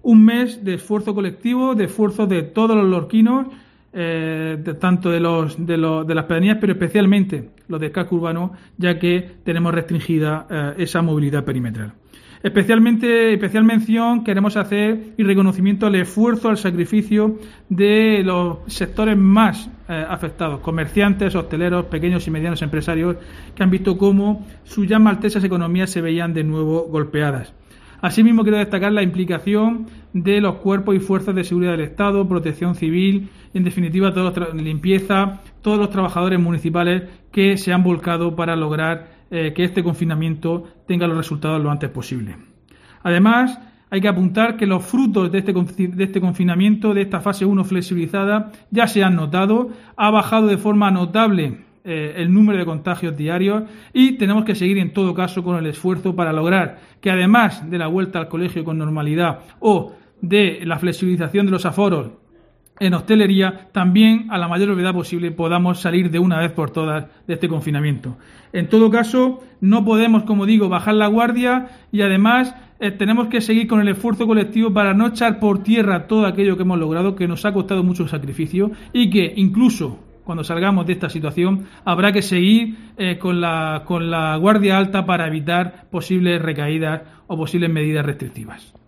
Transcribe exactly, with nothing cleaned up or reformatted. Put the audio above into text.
un mes de esfuerzo colectivo, de esfuerzo de todos los lorquinos, eh, de, tanto de los, de los de las pedanías, pero especialmente los del casco urbano, ya que tenemos restringida eh, esa movilidad perimetral. Especialmente, especial mención queremos hacer y reconocimiento al esfuerzo, al sacrificio de los sectores más eh, afectados, comerciantes, hosteleros, pequeños y medianos empresarios, que han visto cómo sus ya maltesas economías se veían de nuevo golpeadas. Asimismo, quiero destacar la implicación de los cuerpos y fuerzas de seguridad del Estado, protección civil, en definitiva, todos los limpieza, todos los trabajadores municipales que se han volcado para lograr eh, que este confinamiento tenga los resultados lo antes posible. Además, hay que apuntar que los frutos de este, de este confinamiento, de esta fase uno flexibilizada, ya se han notado, ha bajado de forma notable Eh, el número de contagios diarios y tenemos que seguir en todo caso con el esfuerzo para lograr que, además de la vuelta al colegio con normalidad o de la flexibilización de los aforos en hostelería, también a la mayor brevedad posible podamos salir de una vez por todas de este confinamiento. En todo caso, no podemos, como digo, bajar la guardia y además eh, tenemos que seguir con el esfuerzo colectivo para no echar por tierra todo aquello que hemos logrado, que nos ha costado mucho sacrificio y que incluso cuando salgamos de esta situación, habrá que seguir eh, con la, con la guardia alta para evitar posibles recaídas o posibles medidas restrictivas.